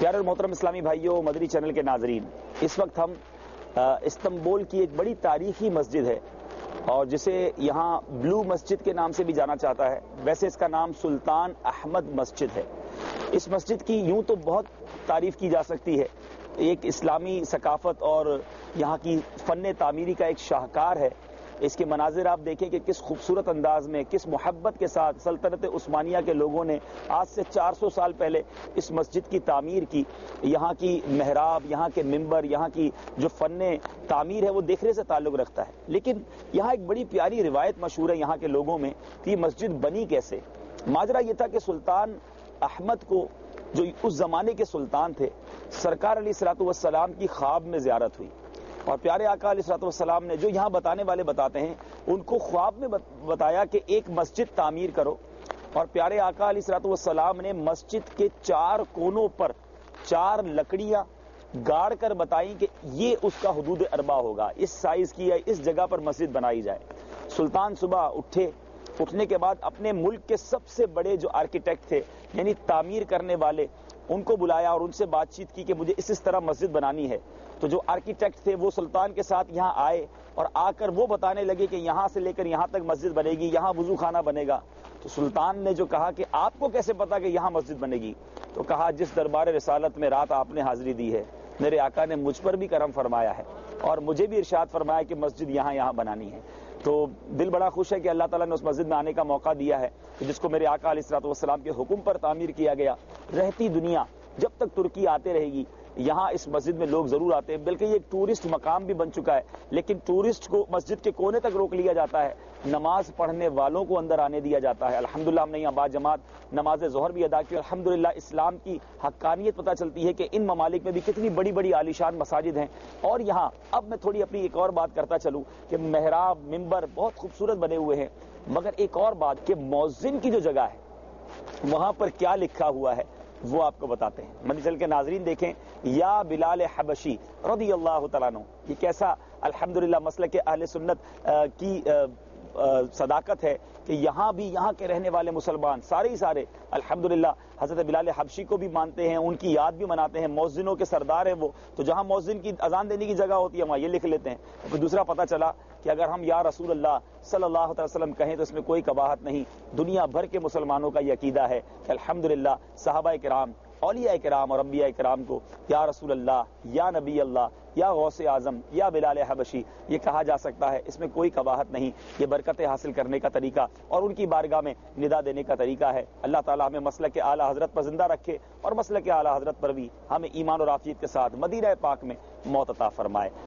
پیارے اور محترم اسلامی بھائیوں، مدنی چینل کے ناظرین، اس وقت ہم استنبول کی ایک بڑی تاریخی مسجد ہے اور جسے یہاں بلو مسجد کے نام سے بھی جانا چاہتا ہے، ویسے اس کا نام سلطان احمد مسجد ہے۔ اس مسجد کی یوں تو بہت تعریف کی جا سکتی ہے، ایک اسلامی ثقافت اور یہاں کی فن تعمیری کا ایک شاہکار ہے۔ اس کے مناظر آپ دیکھیں کہ کس خوبصورت انداز میں، کس محبت کے ساتھ سلطنت عثمانیہ کے لوگوں نے آج سے 400 سال پہلے اس مسجد کی تعمیر کی۔ یہاں کی محراب، یہاں کے ممبر، یہاں کی جو فن تعمیر ہے وہ دیکھنے سے تعلق رکھتا ہے۔ لیکن یہاں ایک بڑی پیاری روایت مشہور ہے یہاں کے لوگوں میں کہ یہ مسجد بنی کیسے۔ ماجرا یہ تھا کہ سلطان احمد کو، جو اس زمانے کے سلطان تھے، سرکار علیہ الصلوۃ والسلام کی خواب میں زیارت ہوئی، اور پیارے آقا علیہ الصلوۃ والسلام نے، جو یہاں بتانے والے بتاتے ہیں، ان کو خواب میں بتایا کہ ایک مسجد تعمیر کرو، اور پیارے آقا علیہ الصلوۃ والسلام نے مسجد کے 4 کونوں پر 4 لکڑیاں گاڑ کر بتائیں کہ یہ اس کا حدود اربع ہوگا، اس سائز کی یا اس جگہ پر مسجد بنائی جائے۔ سلطان صبح اٹھنے کے بعد اپنے ملک کے سب سے بڑے جو آرکیٹیکٹ تھے، یعنی تعمیر کرنے والے، ان کو بلایا اور ان سے بات چیت کی کہ مجھے اس طرح مسجد بنانی ہے۔ تو جو آرکیٹیکٹ تھے وہ سلطان کے ساتھ یہاں آئے اور آ کر وہ بتانے لگے کہ یہاں سے لے کر یہاں تک مسجد بنے گی، یہاں وضو خانہ بنے گا۔ تو سلطان نے جو کہا کہ آپ کو کیسے پتا کہ یہاں مسجد بنے گی؟ تو کہا جس دربار رسالت میں رات آپ نے حاضری دی ہے، میرے آقا نے مجھ پر بھی کرم فرمایا ہے اور مجھے بھی ارشاد فرمایا کہ مسجد یہاں بنانی ہے۔ تو دل بڑا خوش ہے کہ اللہ تعالیٰ نے اس مسجد میں آنے کا موقع دیا ہے جس کو میرے آقا علیہ الصلوۃ والسلام کے حکم پر تعمیر کیا گیا۔ رہتی دنیا جب تک ترکی آتے رہے گی، یہاں اس مسجد میں لوگ ضرور آتے ہیں، بلکہ یہ ایک ٹورسٹ مقام بھی بن چکا ہے، لیکن ٹورسٹ کو مسجد کے کونے تک روک لیا جاتا ہے، نماز پڑھنے والوں کو اندر آنے دیا جاتا ہے۔ الحمدللہ ہم نے یہاں باجماعت نماز ظہر بھی ادا کی۔ الحمدللہ اسلام کی حقانیت پتہ چلتی ہے کہ ان ممالک میں بھی کتنی بڑی بڑی عالیشان مساجد ہیں۔ اور یہاں اب میں تھوڑی اپنی ایک اور بات کرتا چلوں کہ محراب، ممبر بہت خوبصورت بنے ہوئے ہیں، مگر ایک اور بات کہ مؤذن کی جو جگہ ہے وہاں پر کیا لکھا ہوا ہے وہ آپ کو بتاتے ہیں۔ مدنی چینل کے ناظرین دیکھیں، یا بلال حبشی رضی اللہ تعالیٰ عنہ، یہ کیسا الحمدللہ مسلک اہل سنت کی صداقت ہے کہ یہاں بھی یہاں کے رہنے والے مسلمان سارے الحمدللہ حضرت بلال حبشی کو بھی مانتے ہیں، ان کی یاد بھی مناتے ہیں، مؤذنوں کے سردار ہیں وہ۔ تو جہاں مؤذن کی اذان دینے کی جگہ ہوتی ہے وہاں یہ لکھ لیتے ہیں۔ پھر دوسرا پتہ چلا کہ اگر ہم یا رسول اللہ صلی اللہ علیہ وسلم کہیں تو اس میں کوئی قباحت نہیں۔ دنیا بھر کے مسلمانوں کا یہ عقیدہ ہے کہ الحمدللہ صحابہ کرام، اولیاء کرام اور انبیاء کرام کو یا رسول اللہ، یا نبی اللہ، یا غوث اعظم، یا بلال حبشی یہ کہا جا سکتا ہے، اس میں کوئی قباحت نہیں۔ یہ برکتیں حاصل کرنے کا طریقہ اور ان کی بارگاہ میں ندا دینے کا طریقہ ہے۔ اللہ تعالیٰ ہمیں مسلک اعلیٰ حضرت پر زندہ رکھے اور مسلک اعلیٰ حضرت پر بھی ہمیں ایمان اور عافیت کے ساتھ مدینہ پاک میں موت عطا فرمائے۔